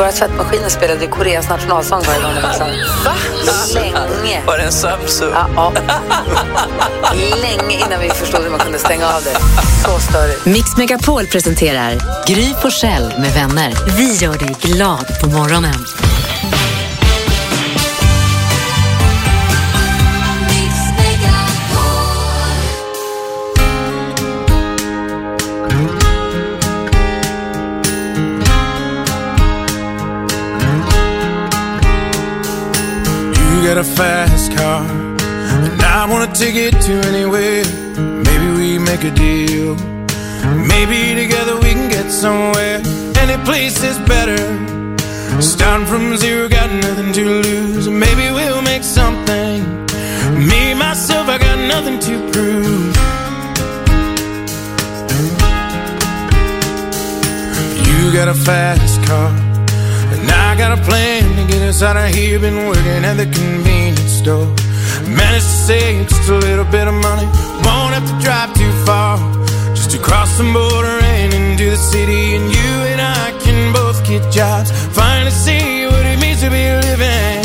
våra tvättmaskiner spelade Koreas nationalsång varje dag. Va? Länge. Var det en Samsung? Ja. Länge innan vi förstod hur man kunde stänga av det. Så störigt. Mix Megapol presenterar Gry Forssell med vänner. Vi gör dig glad på morgonen. Got a fast car and I wanna take it to anywhere. Maybe we make a deal. Maybe together we can get somewhere. Any place is better. Starting from zero, got nothing to lose. Maybe we'll make something. Me, myself, I got nothing to prove. You got a fast car and I got a plan to get us out of here. Been working at the convenience store. Managed to save just a little bit of money. Won't have to drive too far. Just to cross the border and into the city. And you and I can both get jobs. Finally see what it means to be living.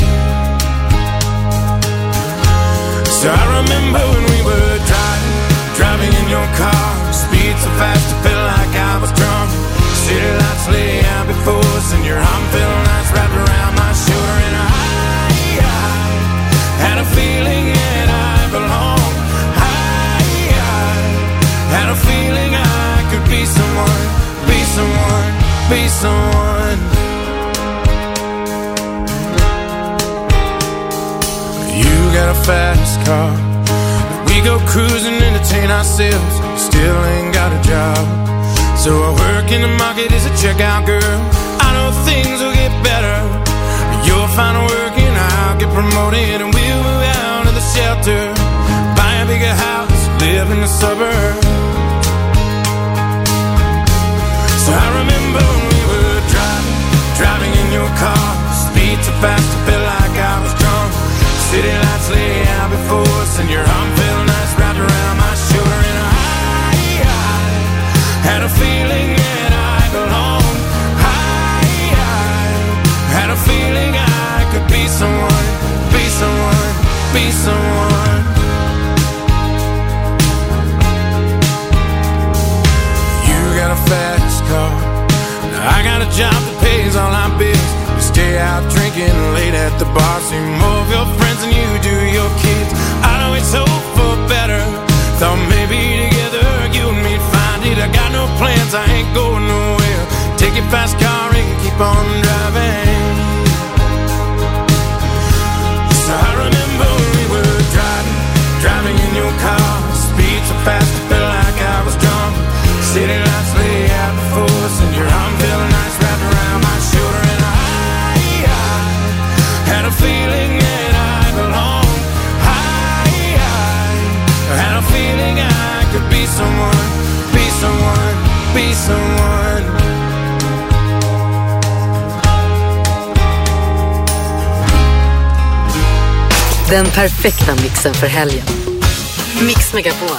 So I remember when we were driving in your car. Speed so fast I felt like I was drunk. City lights lay out before us and your arm felt nice wrapped around my shoulder. And I had a feeling that I belonged. I had a feeling I could be someone, be someone, be someone. You got a fast car. We go cruising, entertain ourselves. Still ain't got a job. So I work in the market as a checkout girl. I know things will get better. You'll find work and I'll get promoted. And we'll move out of the shelter. Buy a bigger house, live in the suburbs. So I remember when we were driving in your car. Speed so fast I felt like I was drunk. City lights lay out before us and your arm felt nice wrapped around my shoulder. And I had a feeling that I belonged. I had a feeling I could be someone, be someone, be someone. You got a fast car. I got a job that pays all our bills. We stay out drinking late at the bar. See more of your friends than you do your kids. I'd always hope for better. Thought maybe together you and me'd find it. I got no plans, I ain't going nowhere. Take your fast car and keep on driving. So I remember when we were driving in your car. Speed so fast I felt like I was drunk. City lights lay out before us and your arm felt nice wrapped around my shoulder. And I had a feeling that I belonged. I had a feeling I could be someone, be someone, be someone. Den perfekta mixen för helgen. Mix Megapol.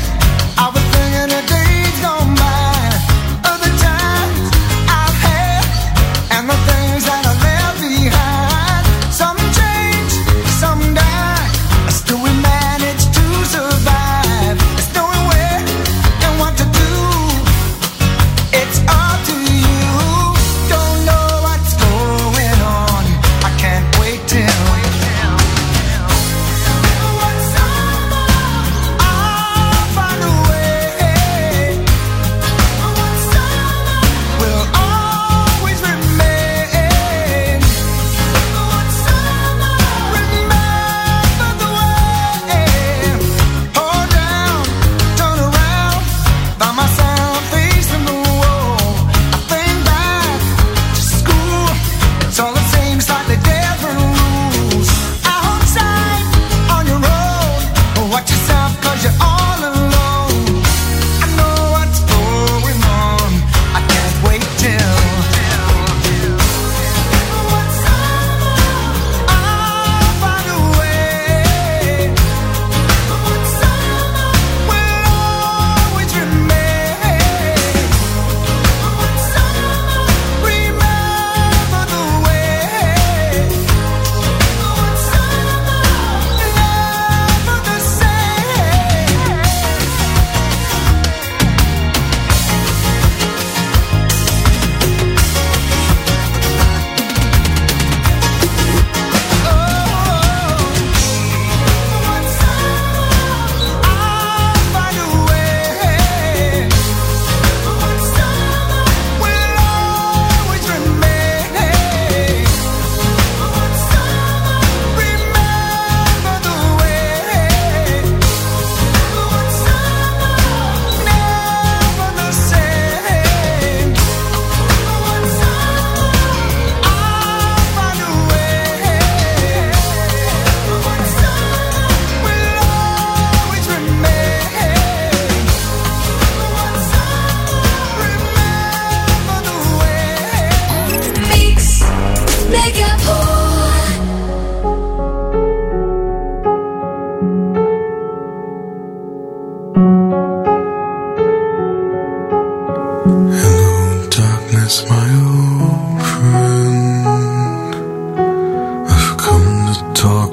I was thinking of days gone by, other times I've had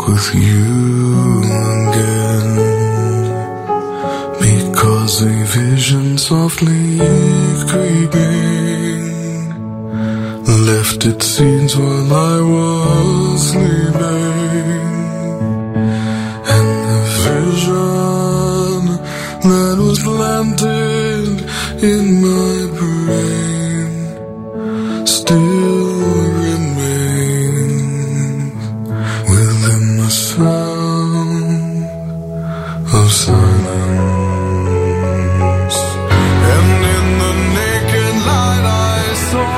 with you again, because a vision softly creeping left its scenes while I was sleeping, and the vision that was planted in my brain still remains within the sound of silence. And in the naked light I saw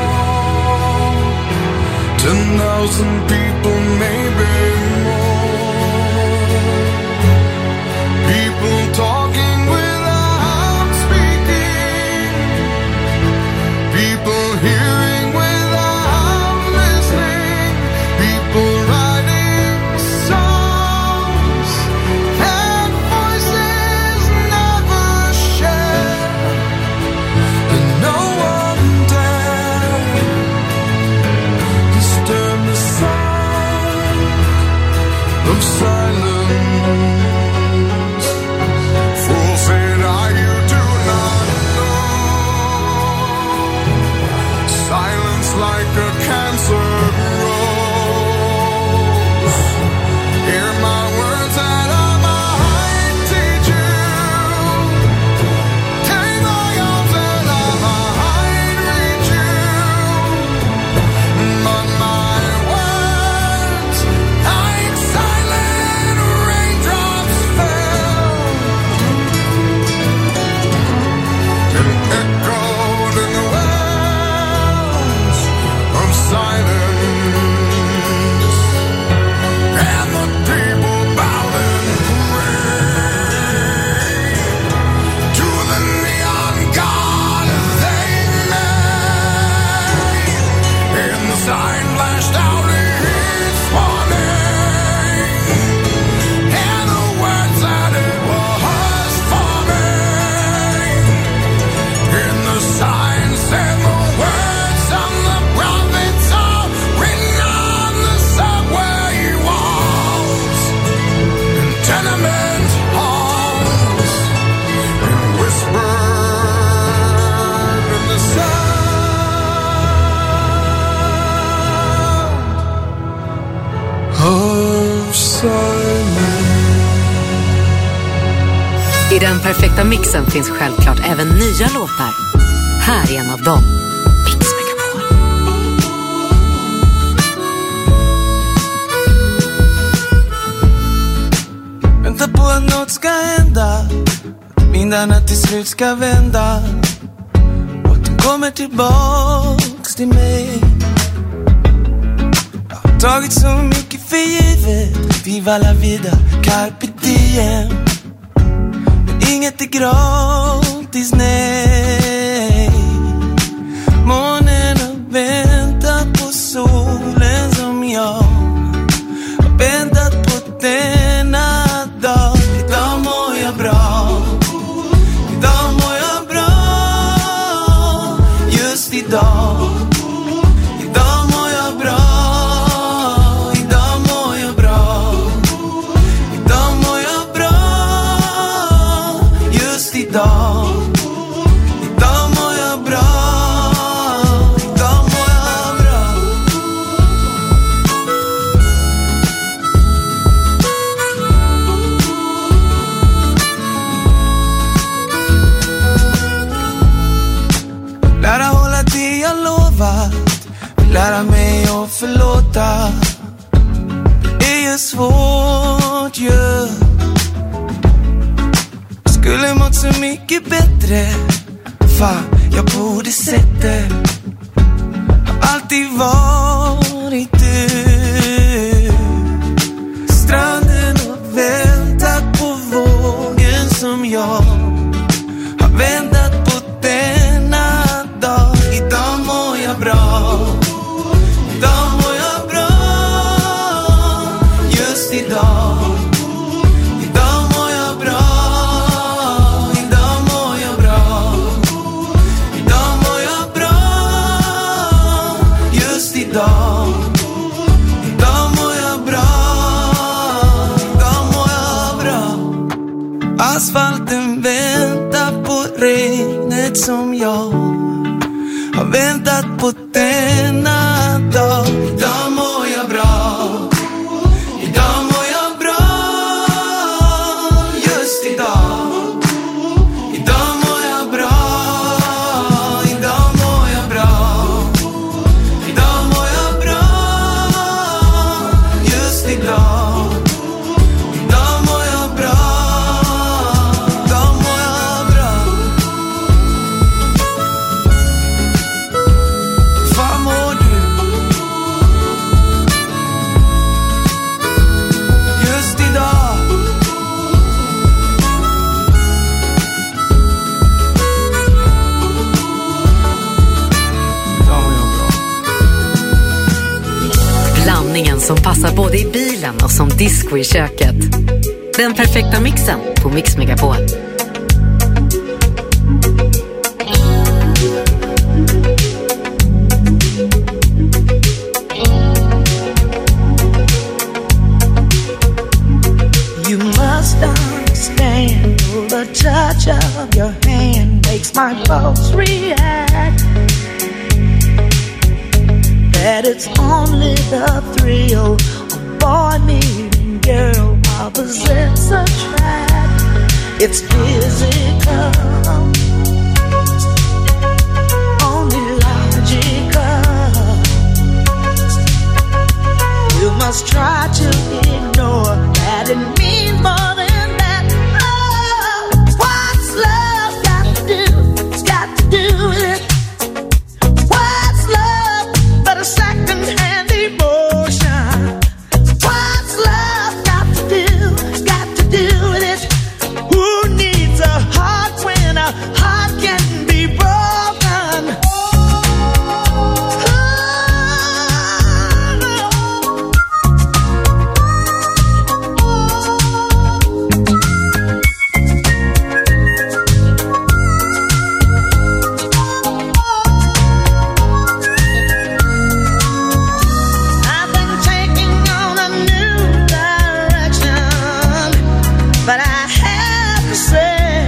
10,000 people, maybe more, people talking without speaking, people hearing without listening, people writing songs that voices never share, and no one dared disturb the sound of silence. Fool said I, you do not know. Silence like a cancer grows. Hear my words that I might teach you. Take my arms that I might reach you. But my words, like silent raindrops, fell and echoed in the wells of silence. And the people bowed and prayed to the neon god they made. And the sign flashed out its warning, and the words that it was forming. And the sign said the words of the prophets are written on the subway walls and tenement halls, and whispered in the sound of silence. I den perfekta mixen finns självklart även nya låtar. Här är en av dem. Mix Megapol. Vänta på att något ska hända, att vindarna till slut ska vända och att de kommer tillbaks till mig. Jag har tagit så mycket för givet, viva la vida, carpe diem. Men inget är gratis, nej. Månen har väntat på solen som jag har väntat på denna dag. Idag mår jag bra, idag mår jag bra, just idag. Idag mår jag bra, idag mår jag bra, idag mår jag bra, just idag. Idag mår jag bra, idag mår jag bra. Lära hålla det jag lovat, lära mig att förlåta. Det är ju svårt ju. Skulle mått så mycket bättre, fan jag borde sett det. Har alltid varit du. Stranden och väntat på vågen som jag har väntat på denna dag. Idag mår jag bra, idag mår jag bra, just idag. Idag mår jag bra, idag mår jag bra, idag mår jag bra, just idag. att på denna dag, idag mår jag bra. Idag mår jag bra. Just idag. Idag mår jag bra. Idag mår jag bra. Idag mår jag bra. Just idag. Idag mår jag bra. Idag mår jag bra. Fan mår du? Just idag. Idag mår jag bra. Blandningen som passar både i bilen och som disco i köket. Den perfekta mixen på Mix Megapol. You must understand, the touch of your hand makes my pulse react. That it's only the thrill of boy meeting girl, opposites attract. It's physical, only logical. You must try to ignore that it means more than that. Oh, what's love got to do? It's got to do with it. What's love but a second-hand emotion? What's love got to do? It's got to do with it. Who needs a heart when a heart can be broken? I've been taking on a new direction, but I have to say,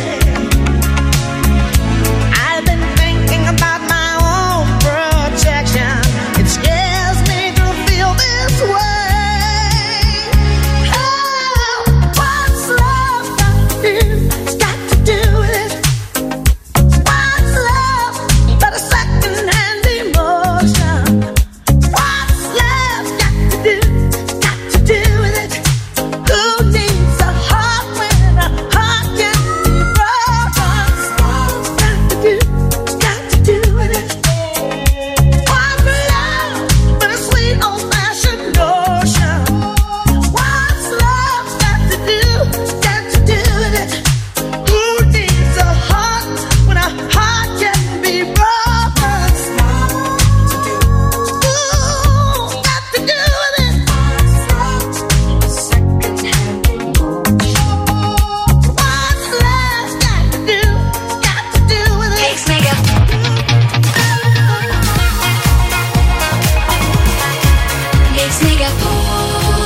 I've been thinking about my own protection. It scares me to feel this way. Oh, what's love got to do? It's got to do with it. What's love but a second-hand emotion? What's love got to do? Got to do with it. Who needs a heart when a heart can be broken? What's got to do? Got to do with it. What's love but a sweet old-fashioned notion? What's love got to do? Got to do with it. Who needs a heart when a heart can be broken? Ooh, got to do with it. Second-hand emotion. What's love got to do? Got to do with it. Mix Megapol. Mix Megapol.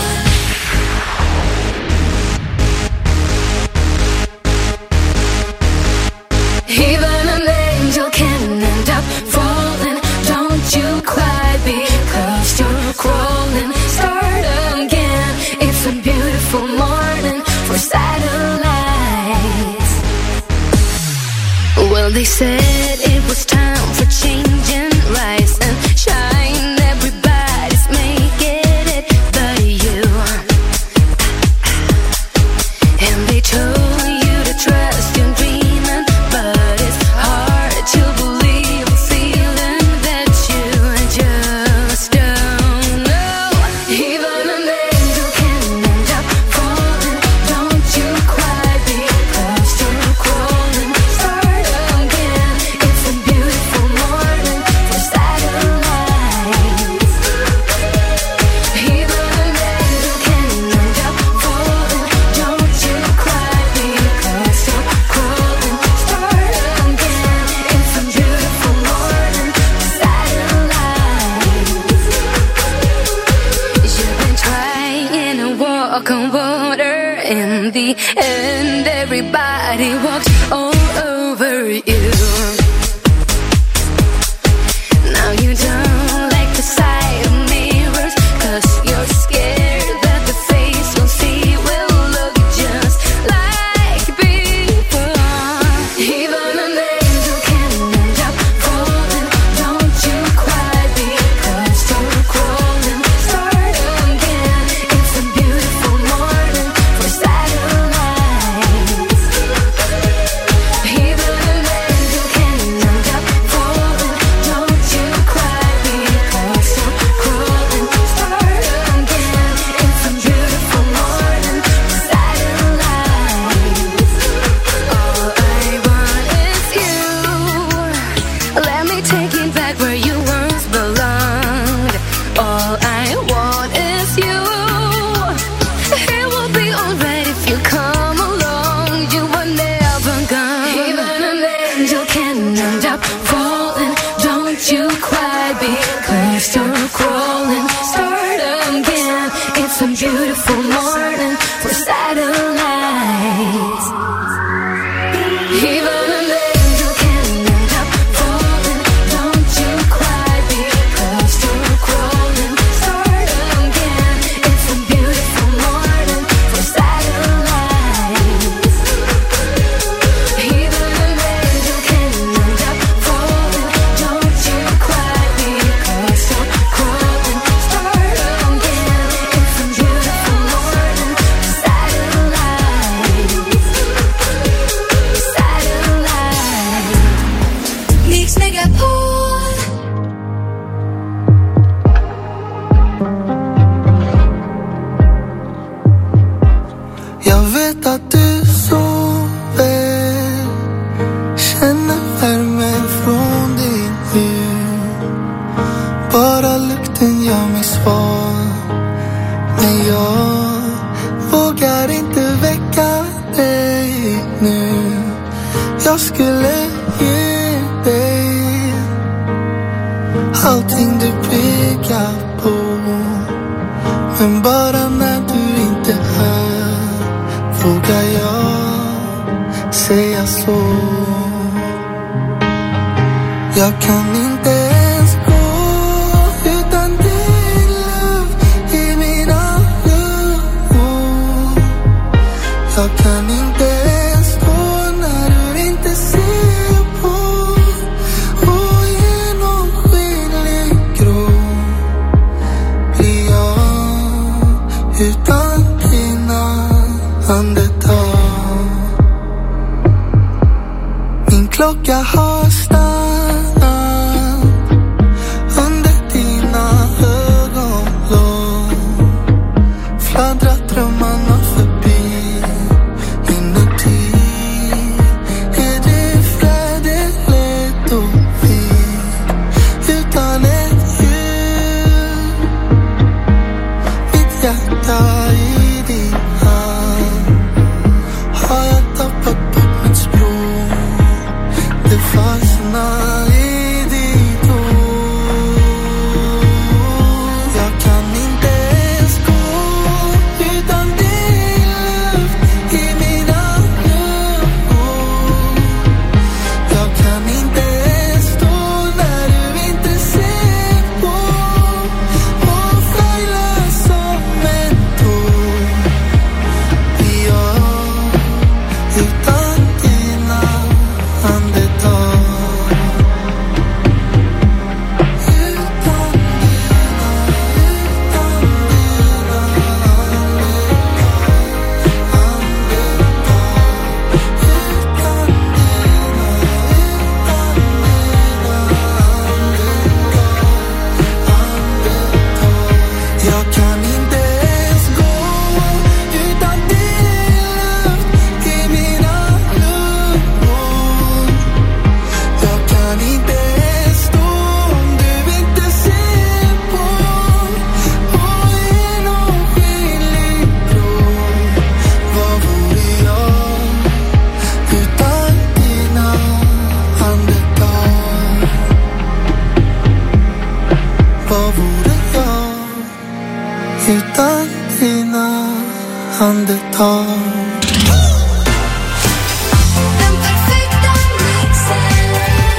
Even an angel can end up falling. Don't you cry because you're crawling. Start again. It's a beautiful morning for satellites. Well, they said it was time for change and rise and shine. Everybody's making it but you. And they told you to trust your dreaming, but it's hard to believe a feeling that you just don't know. Even an angel can end up falling. Don't you cry because you're crawling. Start again. It's a beautiful morning for satellites. Even an angel can end up falling. Don't you cry because you're crawling. Start again. It's a beautiful morning for satellites. You've been trying to walk on water. In the end, everybody walks all over you. cry because you're crawling. Start again. It's a beautiful morning for satellites. Even an angel can end up falling. Don't you cry because you're crawling. Start again. It's a beautiful morning for satellites. Even an angel can end up falling. Don't you cry because you're crawling. Start again. It's a beautiful morning for satellites. Mix Megapol. Jag vet att du sover, känner värmen från din hud. Bara lukten gör mig svag, men jag vågar inte väcka dig nu. Jag skulle ge dig allting du pekar på, men bara när du inte är vågar jag säga så. Jag kan inte ens gå utan din luft i mina lungor. Jag kan inte ens stå när du inte ser på. Och genomskinlig grå blir jag utan dina andetag. Min klocka har stannat under dina ögonlåg. Fladdrar drömmarna förbi. Inuti är det fläderligt och fint utan ett ljud. Mitt hjärta i din hand. Har jag tappat bort mitt språk? Det fastnar i ditt ord. Jag kan inte ens gå utan din luft i mina lungor. Jag kan inte ens stå när du inte ser på. Och färgla som en tår blir jag utan dina andetag. Jag kan inte ens gå utan din luft i mina lungor. Jag kan inte ens stå om du inte ser på. Och genomskinlig grå, vad vore jag utan dina andetag? Vad vore jag utan dina andetag? Den perfekta mixen.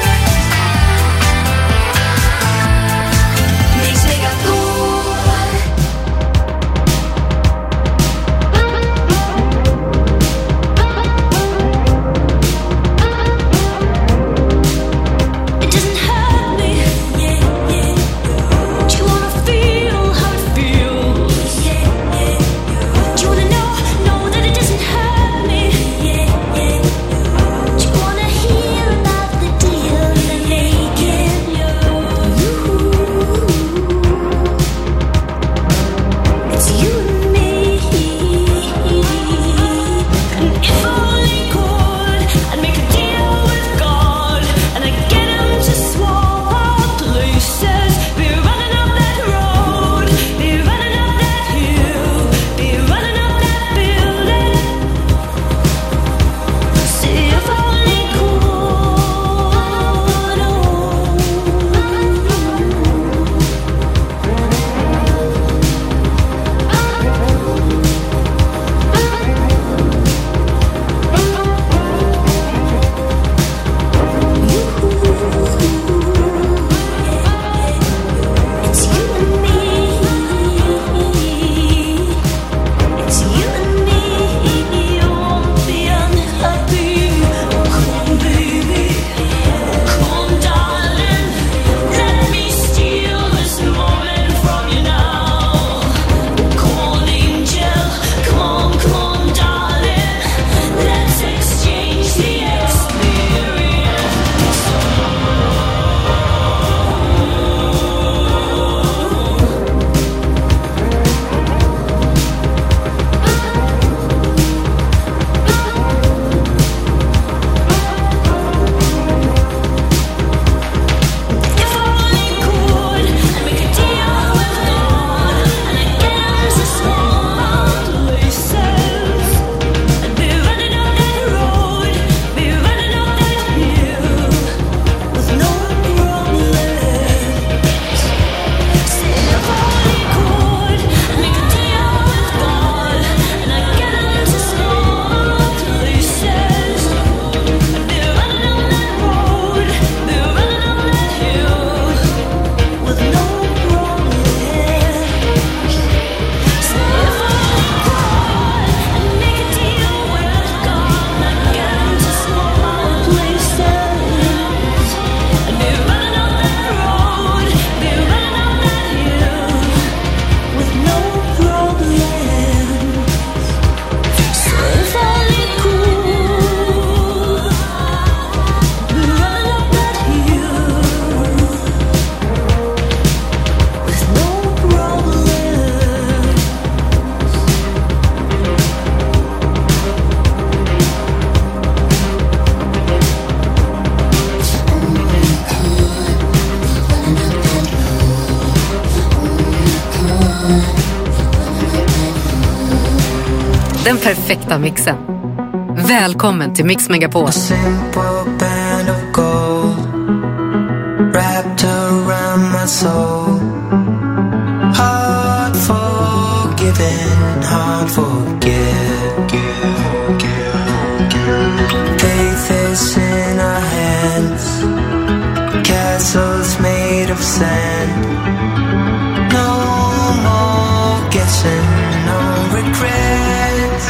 Mix Megapol. It doesn't hurt me. Do you wanna feel how it feels? Do you wanna know that it doesn't hurt? Den perfekta mixen. Välkommen till Mix Megapol. A simple band of gold wrapped around my soul. Hard forgiven, hard forgive. Faith is in our hands, castles made of sand. No more guessing, no regrets.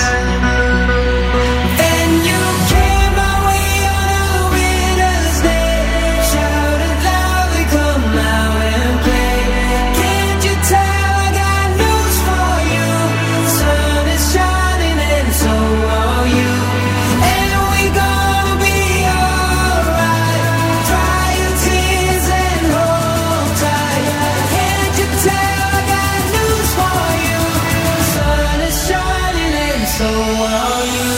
And you came my way on a winter's day, shouted loudly, come out and play. Can't you tell I got news for you? Sun is shining and so are you. And we gonna be alright. Dry your tears and hold tight. Can't you tell I got news for you? Sun is shining and so are you.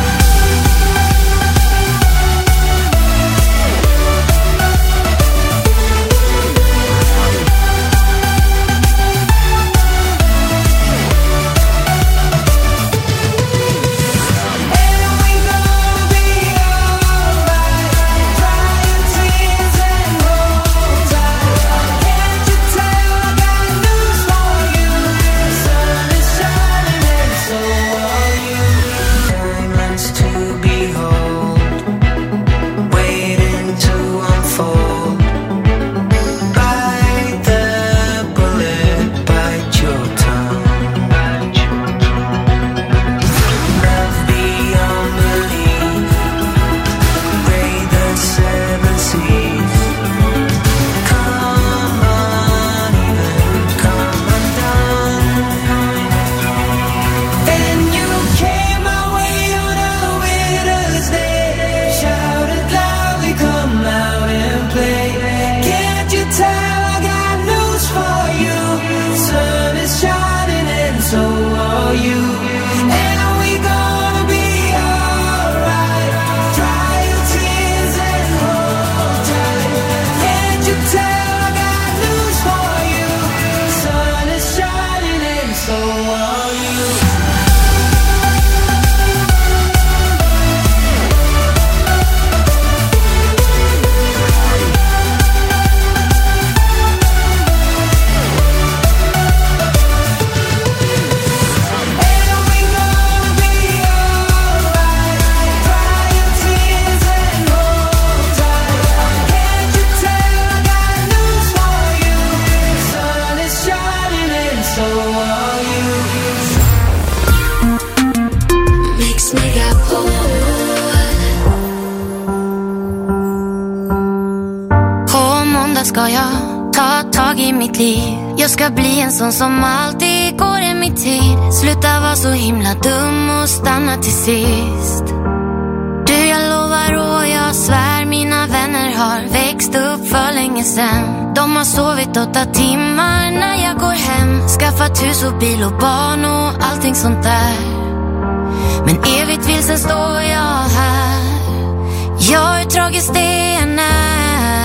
Ska jag ta tag i mitt liv? Jag ska bli en sån som alltid går i mitt tid. Sluta vara så himla dum och stanna till sist. Du, jag lovar och jag svär, mina vänner har växt upp för länge sen. De har sovit 8 timmar när jag går hem. Skaffat hus och bil och barn och allting sånt där. Men evigt vilsen står jag här. Jag är tragiskt det än är.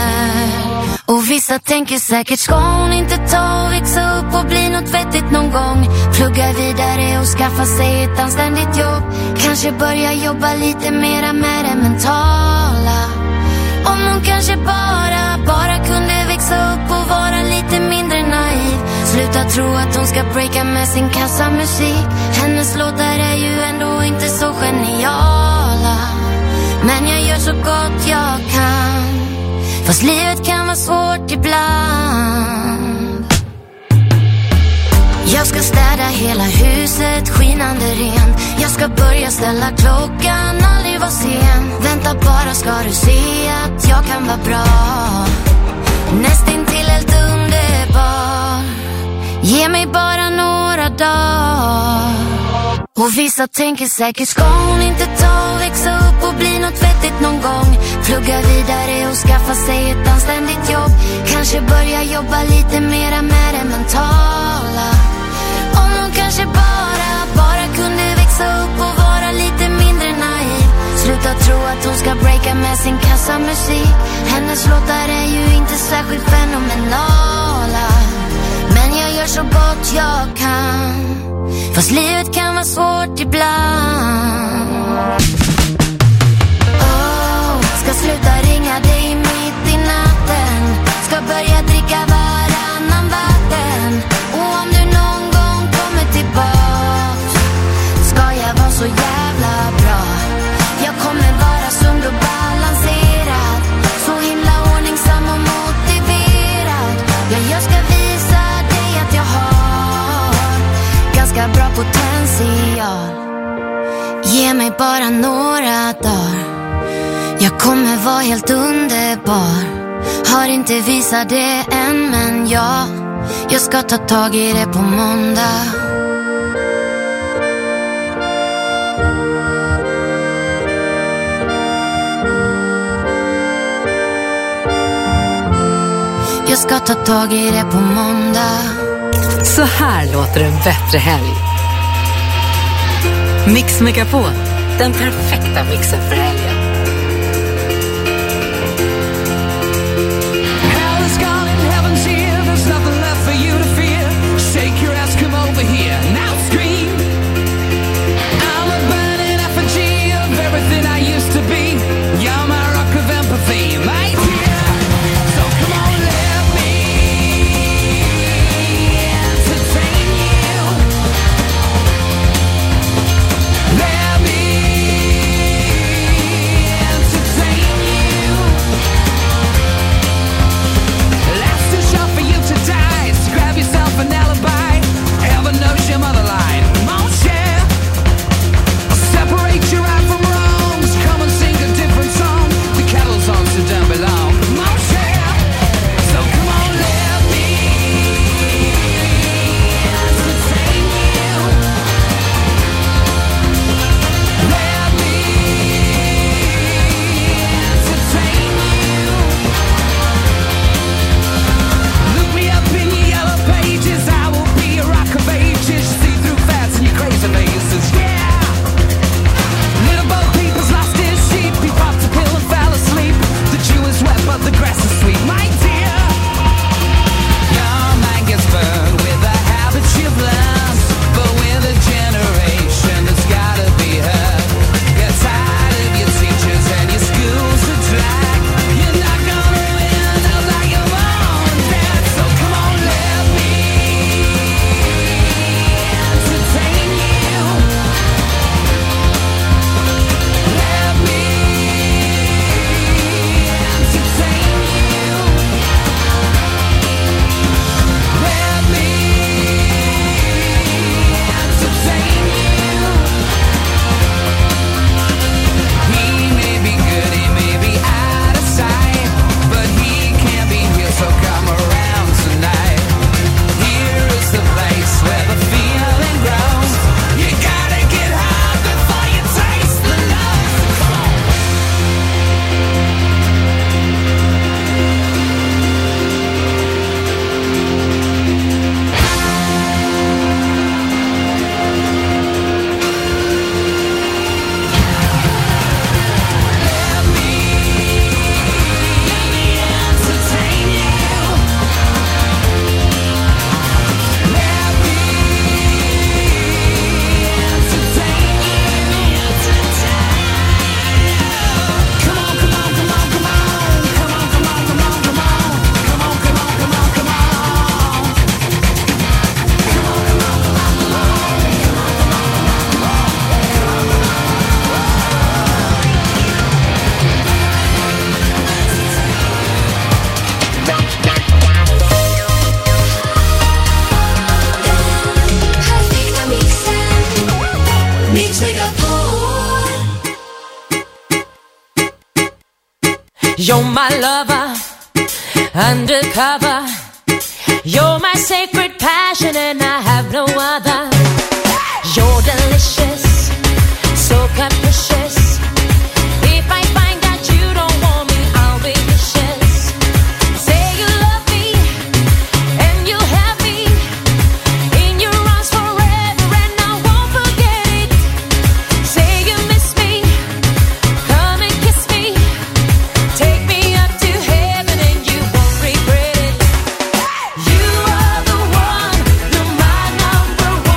Och vissa tänker säkert, ska hon inte ta och växa upp och bli något vettigt någon gång? Plugga vidare och skaffa sig ett anständigt jobb. Kanske börja jobba lite mera med det mentala. Om hon kanske bara kunde växa upp och vara lite mindre naiv. Sluta tro att hon ska breaka med sin kassamusik. Hennes låtar är ju ändå inte så geniala. Men jag gör så gott jag kan. Fast livet kan vara svårt ibland. Jag ska städa hela huset, skinande rent. Jag ska börja ställa klockan, aldrig vara sen. Vänta bara ska du se att jag kan vara bra. Nästintill helt underbar. Ge mig bara några dagar. Och vissa tänker säkert, ska hon inte ta och växa upp och bli något vettigt någon gång? Plugga vidare och skaffa sig ett anständigt jobb. Kanske börja jobba lite mera med det mentala. Om hon kanske bara kunde växa upp och vara lite mindre naiv. Sluta tro att hon ska breaka med sin kassamusik. Hennes låtar är ju inte särskilt fenomenala. Men jag gör så gott jag kan. Fast livet kan vara svårt ibland. Ska sluta ringa dig mitt i natten. Ska börja dricka varannan vatten. Och om du någon gång kommer tillbaks, ska jag vara så jävla bra. Jag kommer vara sund och balanserad, så himla ordningsam och motiverad. Ja, jag ska visa dig att jag har ganska bra potential. Ge mig bara några dagar, jag kommer vara helt underbar. Har inte visat det än, men jag ska ta tag i det på måndag. Jag ska ta tag i det på måndag. Så här låter en bättre helg. Mix Megapol, den perfekta mixen för helgen. Hell is gone and heaven's here. There's nothing left for you to fear. Shake your ass, come over here. Now scream. I'm a burning effigy of everything I used to be. You're my rock of empathy, my dear. So come on, let me entertain you. Let me entertain you. Life's too short for you to die, so grab yourself an alibi. Heaven knows your mother lied. Won't share. Separate your right from wrongs. Come and sing a different song. The kettle's on, so don't belong. Won't share. So come on, let me entertain you. Let me entertain you. Look me up in your yellow pages. I will be a rock of ages. See through fats and your crazy faces. Yeah. Little Bo Peep's lost his sheep. He popped a pill and fell asleep. The Jew is wet, but the grass is sweet. My dear, your mind gets burned with the habits you've learned, but with a generation that's gotta be heard. Get tired of your teachers and your schools to drag. You're not gonna win, they'll like your mom and dad. So come on, let me entertain you. Let me entertain you. Let me entertain you. He may be good, he may be out of sight, but he can't be here, so come around tonight. Here is the place where the feeling grows. You gotta get high before you taste the love. Come on. Let me entertain you. Let me entertain you. Come on, come on, come on, come on. Come on, come on, come on, come on. Come on, come on, come on, come on. Perfekta mixen. Mix Megapol. You're my lover, undercover. You're my sacred passion and I have no other. You're delicious, so capricious. If I find that you don't want me, I'll be vicious. Say you love me and you'll have me in your arms forever and I won't forget it. Say you miss me, come and kiss me. Take me up to heaven and you won't regret it. You are the one, you're my number one.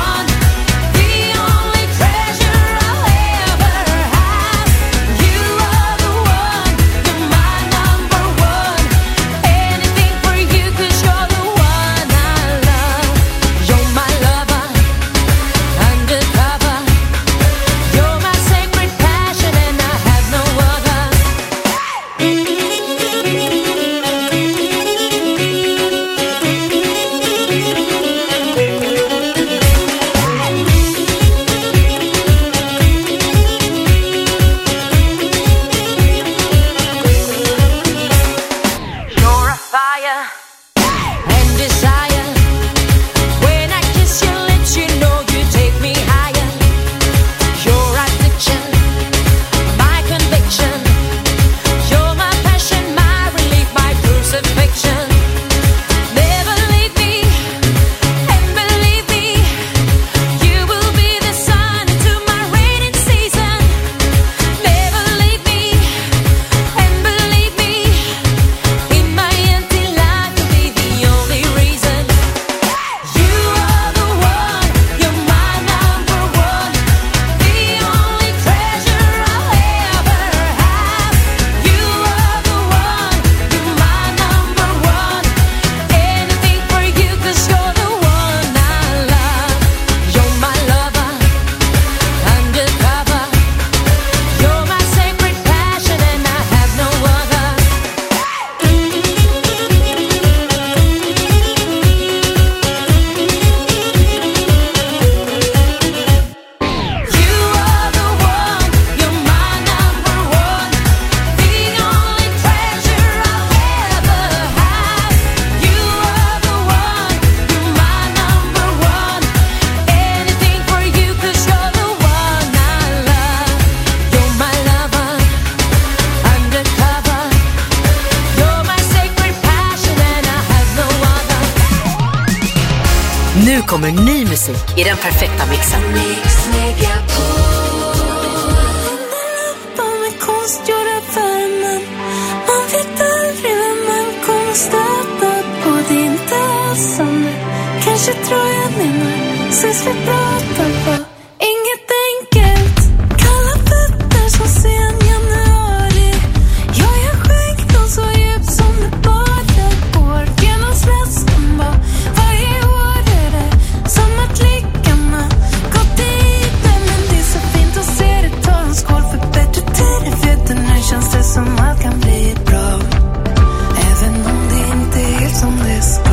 Nu kommer ny musik i den perfekta mixen. Mix Megapol. Med konstgjorda värmen. Man vet aldrig vem man kommer stöta på. Det är inte alls som nu. Kanske tror jag menar. Ses vi pratar på. Inget enkelt. Kalla fötter som sen januari. Jag är skäggdom så djup som det bara går. Genom släsken bara. Varje år är det som att lyckorna gått dit. Men det är så fint att se det. Ta en skål för bättre tider. Vet du, nu känns det som allt kan bli bra. Även om det inte är helt som det ska.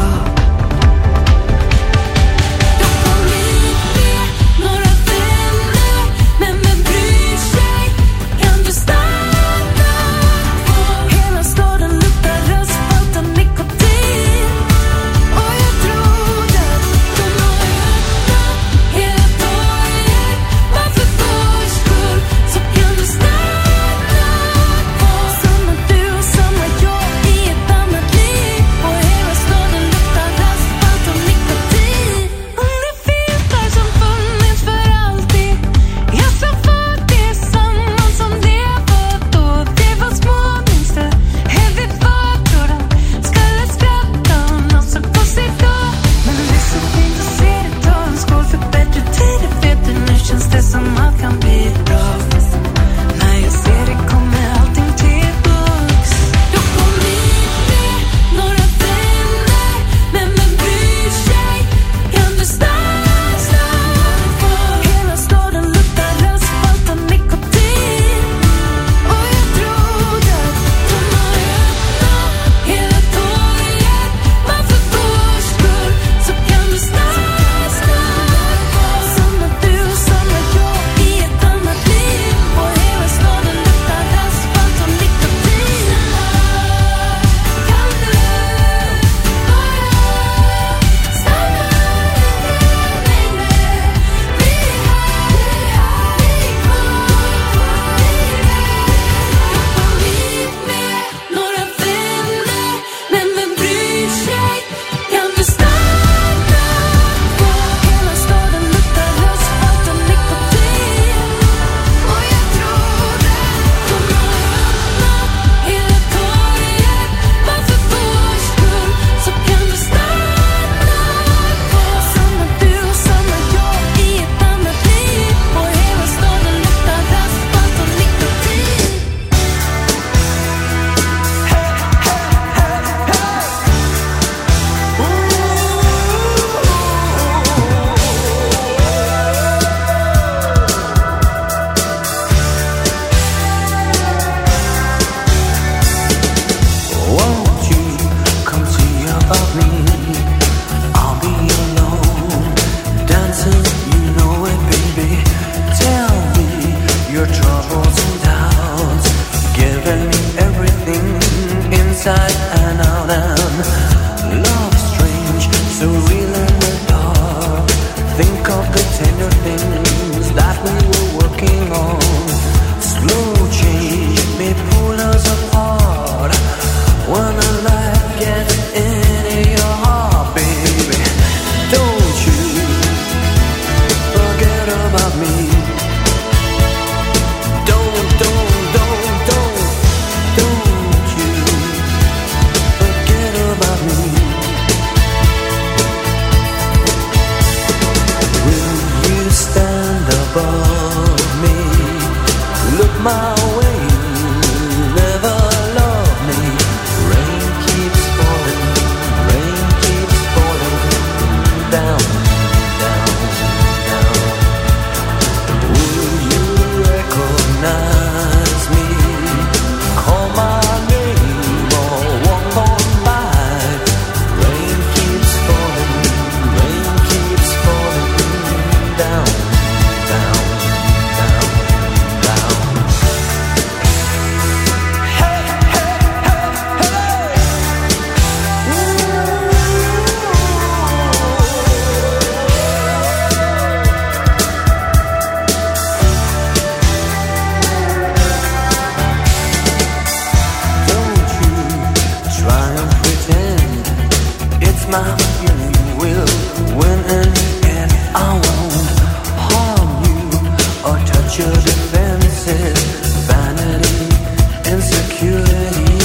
my will When in the end I won't harm you or touch your defenses. Vanity, insecurity.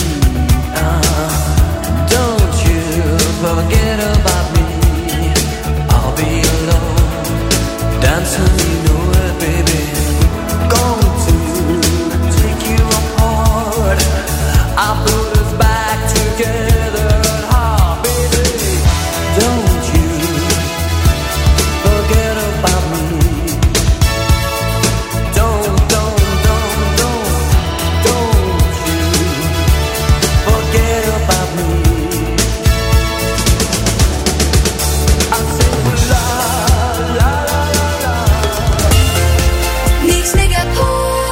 Don't you forget about me. I'll be alone, dancing, you know it, baby. Going to take you apart. I'll put us back together at heart, baby. Don't you forget about me. Don't you forget about me. I say la la la la la. Mix Megapol.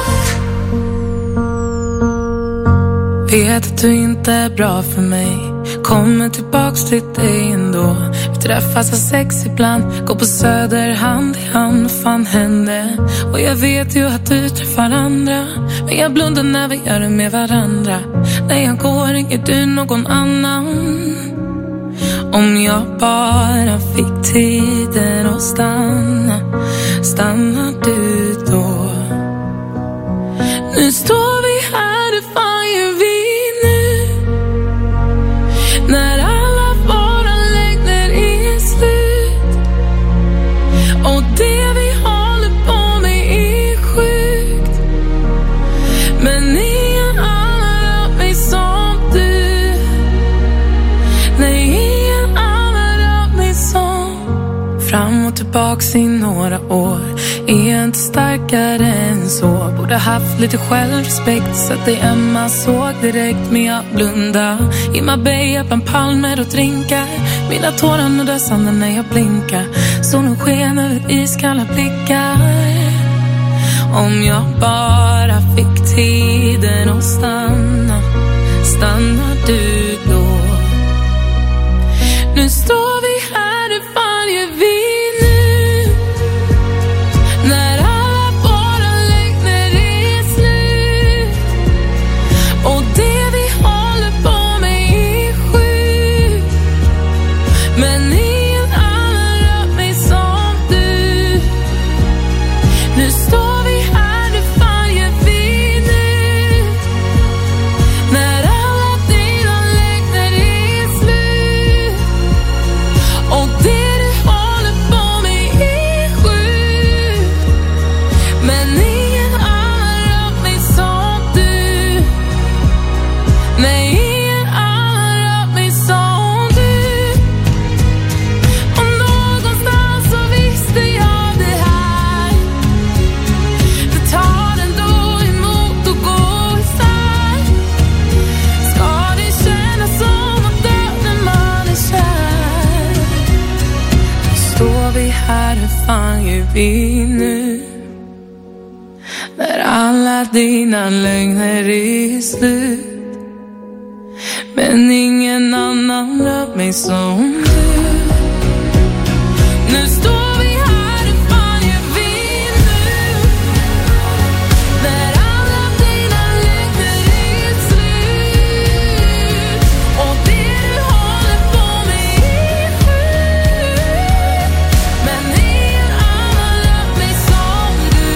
Vet att du inte är bra för mig. Kommer tillbaks till dig ändå. Vi träffas av sex ibland. Går på Söder hand i hand. Vad fan hände? Och jag vet ju att du träffar andra. Men jag blundar när vi gör det med varandra. När jag går ringer du någon annan. Om jag bara fick tiden att stanna. Stannar du då? Nu står vi här, hur fan gör vi nu? När alla våra längder är slut. Och det vi håller på med är sjukt. Men ingen annan rör mig som du. Nej, ingen annan rör mig som. Fram och tillbaks i några år. Är jag inte starkare än så. Borde haft lite självrespekt. Så att dig Emma såg direkt. Men jag blundar i Marbella bland palmer och drinkar. Mina tårar nuddar sanden när jag blinkar. Solen sken över iskalla blickar. Om jag bara fick tiden att stanna. Stannar du då? Nu står vi här, hur fan gör vi nu? När alla våra längder är slut. Och det vi håller på med är sjukt. Men ingen annan rör mig som du. Nu står vi här, hur fan gör vi nu? När alla dina längder är slut. Och det du håller på med är sjukt. Men ingen annan rör mig som du. Nej, ingen annan rör mig som du. Och någonstans så visste jag det här. Det tar ändå emot att gå isär. Ska det kännas som att dö när man är kär? Nu står vi här, hur fan gör vi nu? När alla dina lögner är slut. Men ingen annan rör mig som du. Nu står vi här, hur fan gör vi nu? När alla dina lögner är slut. Och det du håller på med är sjukt. Men ingen annan rör mig som du.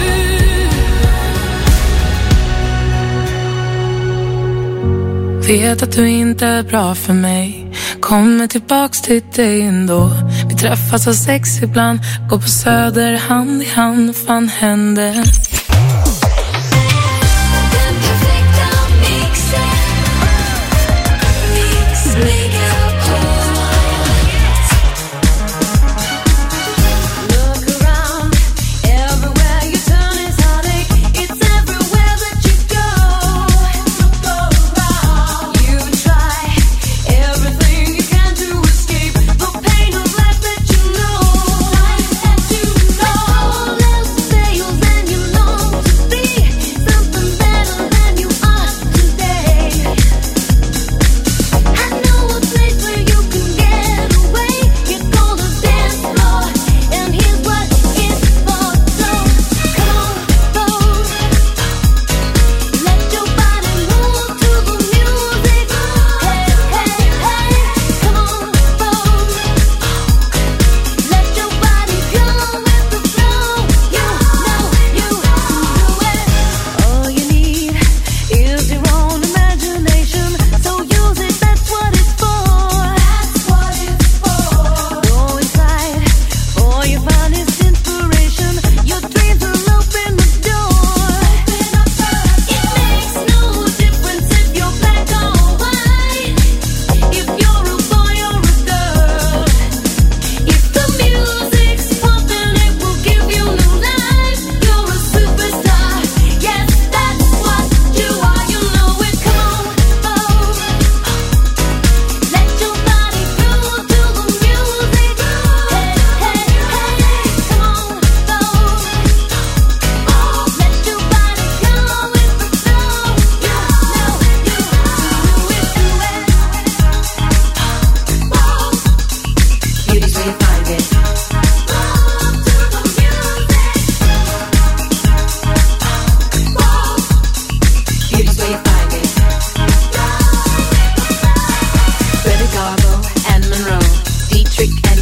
Vet att du inte är bra för mig. Kommer tillbaks till dig ändå. Vi träffas av sex ibland. Går på Söder hand i hand. Vad fan hände? Den perfekta mixen. Mix Megapol. Look around, everywhere you turn is heartache. It's everywhere that you go. Look around, you try everything you can to escape the pain of life that you know. Life that you know. All else fails and you know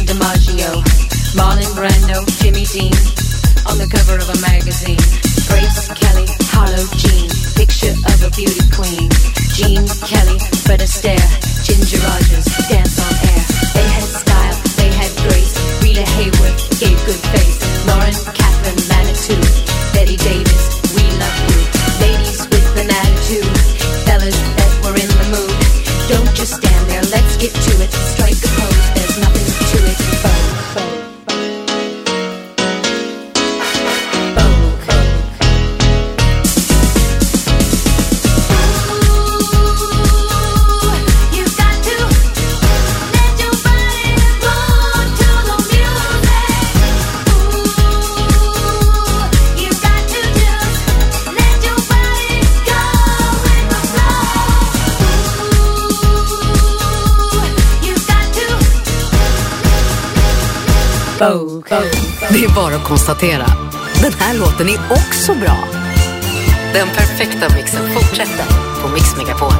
DiMaggio, Marlon Brando, Jimmy Dean, on the cover of a magazine. Grace Kelly, Harlow Jean, picture of a beauty queen. Jean Kelly, Fred Astaire, Ginger Rogers, dance on air. They had style, they had grace. Rita Hayworth gave good face. Lauren, Catherine, Manitou, Betty Davis, we love you. Ladies with an attitude, fellas that were in the mood. Don't just stand there, let's get to it. Strike a pose, there's nothing to it. Det är bara att konstatera. Den här låten är också bra. Den perfekta mixen fortsätter på Mix Megapol.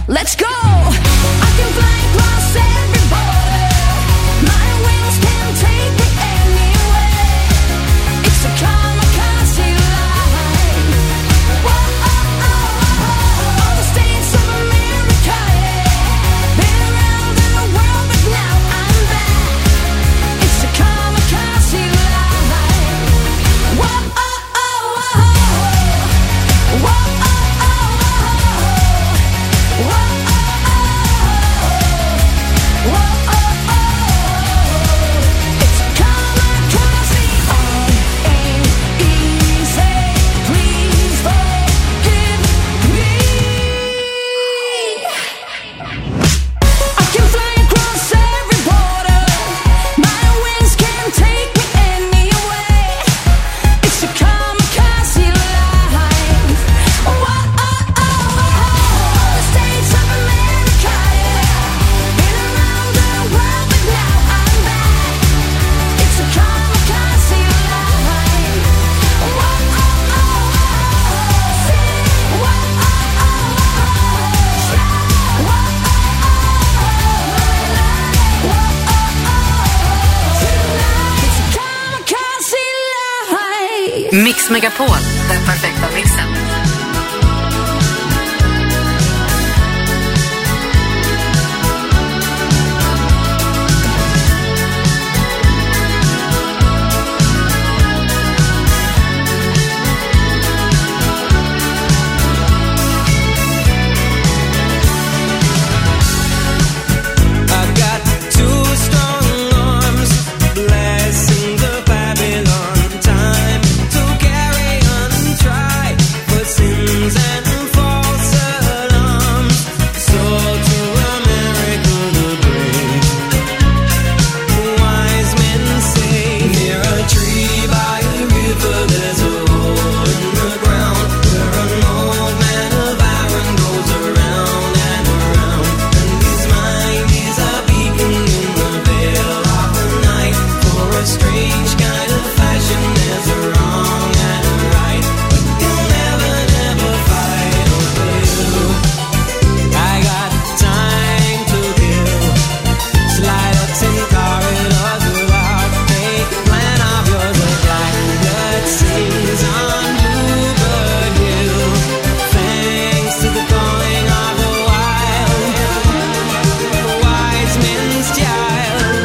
Let's go! I can fly across every border. My wings can take me anywhere. It's a kamikaze life. Whoa, oh, oh, oh. All the states of America, yeah. Been around the world, but now I'm back. It's a kamikaze life. Whoa, oh, oh, oh. Whoa, oh, oh, oh. Whoa, oh, oh, oh. It's a kamikaze. Ain't easy. Please forgive me. I can fly across every border. My wings can take me anywhere. It's a kamikaze life. Whoa, oh, oh, oh. All the states of America, yeah. Been around the world, but now I'm back. It's a kamikaze life. Whoa, oh, oh, oh. Whoa, oh, oh, oh. Whoa, oh, It's a kamikaze life. Mix Megapol, den perfekta mixen. I got two strong arms, blessing the Babylon time to carry on and try for sins and false alarms. So to America the brave, wise men say, near a tree by a river there's a hole in the ground where an old man of iron goes around and around. And his mind is a beacon in the veil of the night. For a strange kind of fashion there's a wrong and a right, but you'll never, never fight over you. I got time to kill, slide ups in corridors without a plan of yours. A blackbird sings on Bluebird Hill, thanks to the calling of the wild, the wise men's child.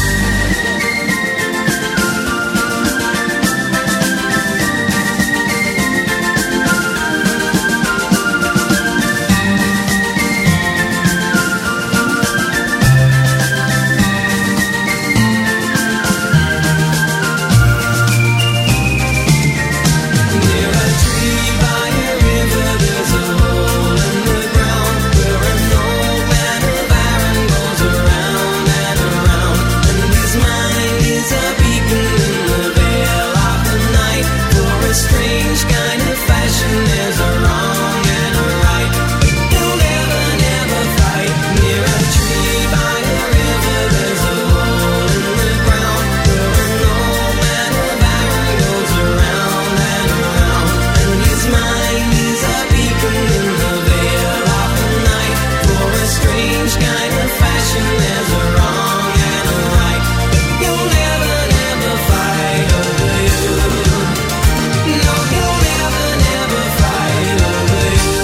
Near a tree by a river there's a hole in the ground where an old man of iron goes around and around. And his mind is a beacon in the veil of the night. For a strange kind of fashion there's a wrong and a right, but you'll never, never fight. Near a tree by a river there's a hole in the ground where an old man of iron goes around and around. And his mind is a beacon in the veil of the night. For a strange kind of fashion there's a wrong and a right, but you'll never, never fight over you. No, you'll never, never fight over you.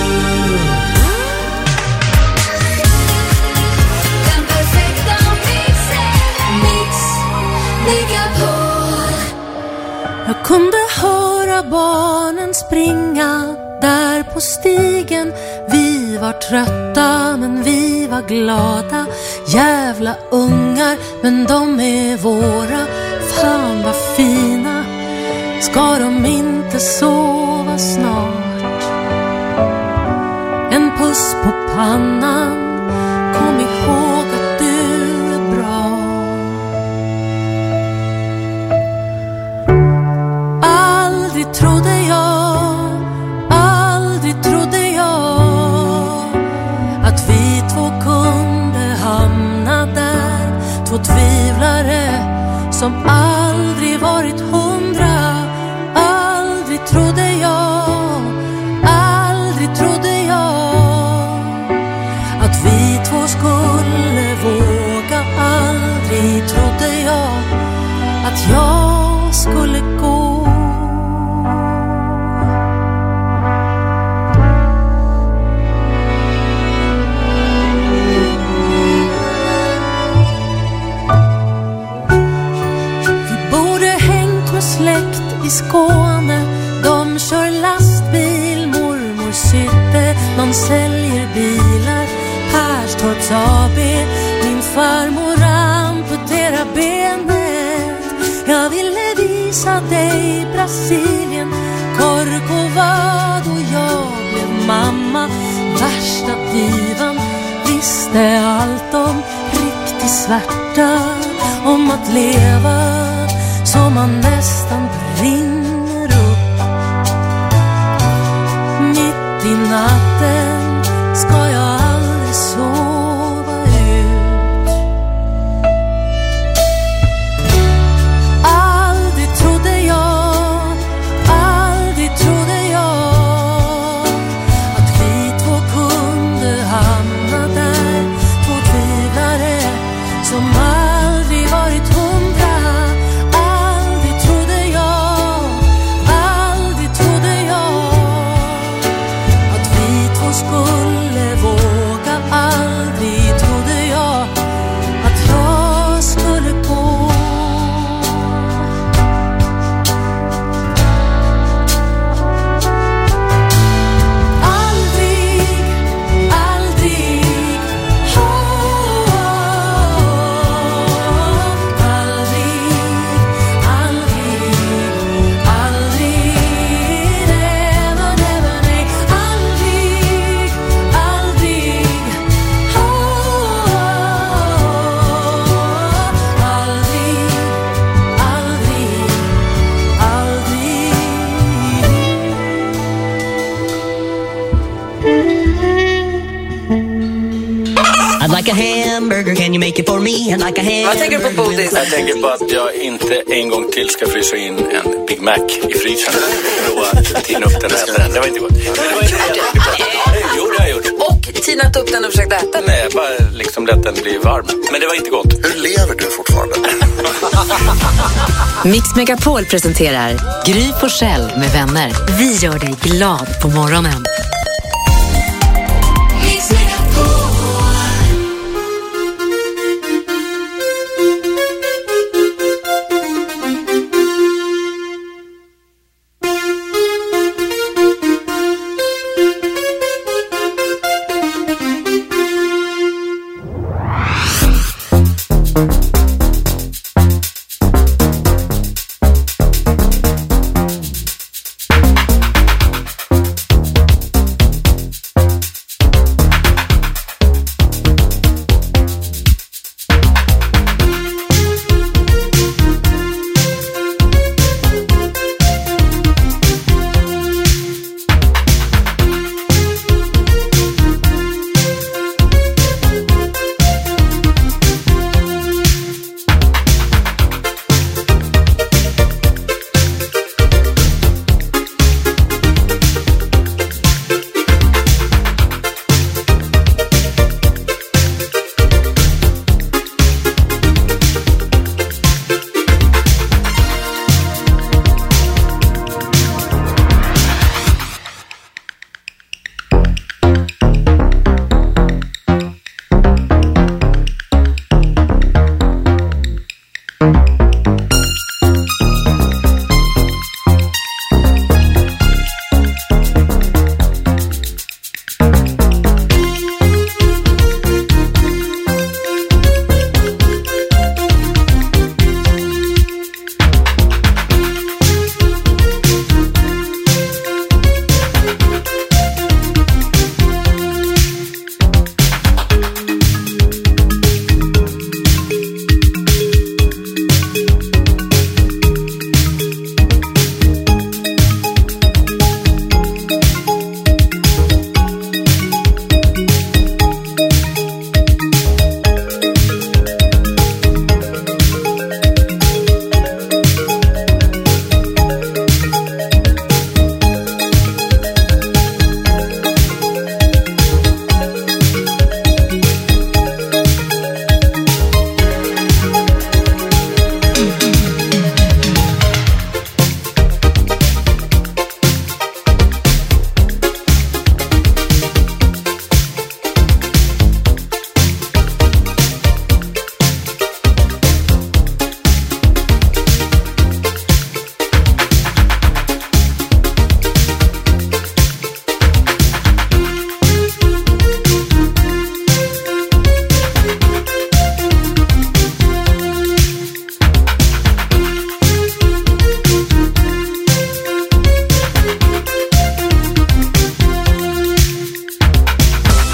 Den perfekta mixen. Mix Megapol. Jag kunde höra barnen springa där på stigen. Vi var trötta men vi var glada. Jävla ungar men de är våra. Fan vad fina. Ska de inte sova snart? En puss på pannan. Kom ihåg att du är bra. Aldrig trodde jag att vi två kunde hamna där. Två tvivlare som aldrig varit 100. Aldrig trodde jag att jag skulle gå. Vi borde hängt med släkt i Skåne. De kör lastbil, mormor sytte. De säljer bilar, Perstorps AB. Min farmor amputerar benet. Jag ville visa dig Brasilien, Corcovado. Jag blev mamma, värsta divan. Visste allt om riktig svärta, om att leva så man nästan brinner upp. Mitt i natten ska jag aldrig sova ut. Aldrig trodde jag att vi två kunde hamna där. Två tvivlare som aldrig varit 100. Aldrig trodde jag att vi två skulle våga. Aldrig trodde jag att jag skulle gå. I'd like a hamburger, can you make it for me? I'd like a hamburger. Vad tänker du på, Bodis? Jag tänker på att jag inte en gång till ska frysa in en Big Mac i frysen. Prova tina upp den och äta den. Det var inte gott. Det var inte jo, det har jag gjort. Och tinat upp den och försökt äta den? Nej, bara liksom lät den bli varm. Men det var inte gott. Hur lever du fortfarande? Mix Megapol presenterar Gry Forssell med vänner. Vi gör dig glad på morgonen.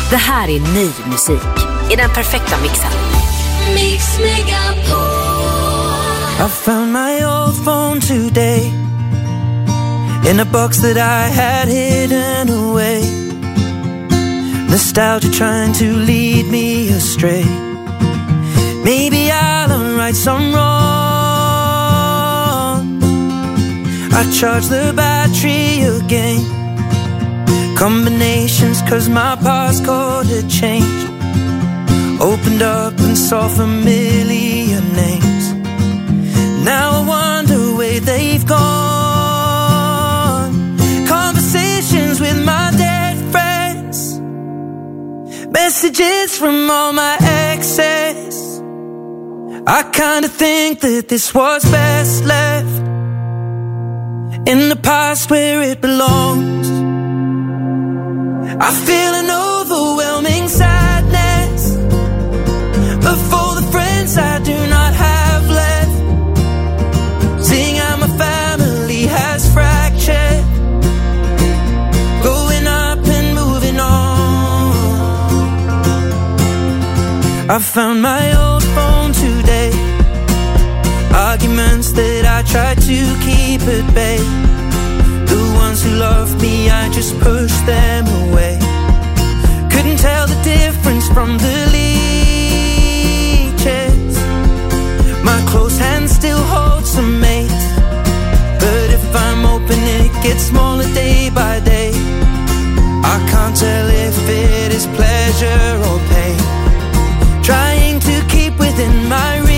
Det här är ny musik i den perfekta mixen. Mix Megapol. I found my old phone today in a box that I had hidden away. Nostalgia trying to lead me astray. Maybe I'll right some wrong. I charge the battery again. Combinations cause my passcode had changed. Opened up and saw familiar names. Now I wonder where they've gone. Conversations with my dead friends. Messages from all my exes. I kinda think that this was best left in the past where it belongs. I feel an overwhelming sadness of all the friends I do not have left. Seeing how my family has fractured, growing up and moving on. I found my old phone today. Arguments that I tried to keep at bay. The ones who loved me, I just pushed them away. Couldn't tell the difference from the leeches. My close hand still holds some mates, but if I'm open it gets smaller day by day. I can't tell if it is pleasure or pain. Trying to keep within my remit.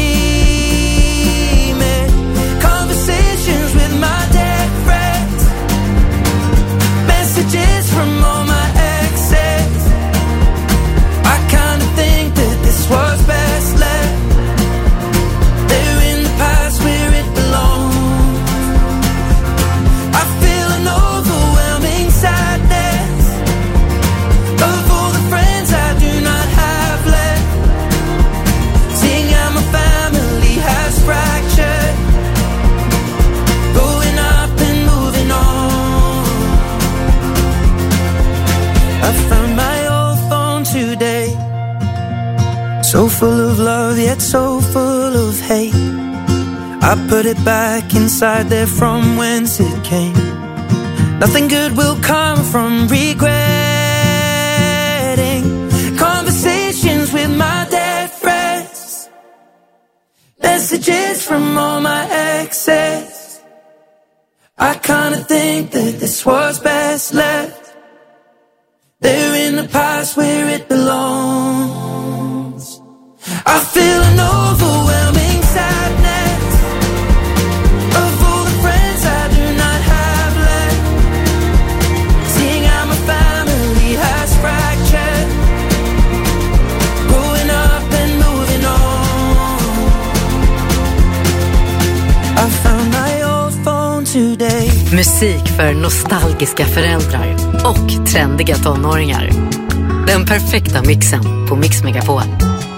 Conversations with my dead friends. Messages from all my exes. I kinda think that this was best left there in the past where it belongs. I feel an overwhelming sadness of all the friends I do not have left. Seeing how my family has fractured, growing up and moving on. I found my old phone today, so full of love yet so full of hate. I put it back inside there from whence it came. Nothing good will come from regretting. Conversations with my dead friends. Messages from all my exes. I kinda think that this was best left there in the past where it belongs. I feel an overwhelming sadness of all the friends I do not have left. Seeing how my family has fractured, growing up and moving on. I found my old phone today. Musik för nostalgiska föräldrar och trendiga tonåringar. Den perfekta mixen på Mix Megapol.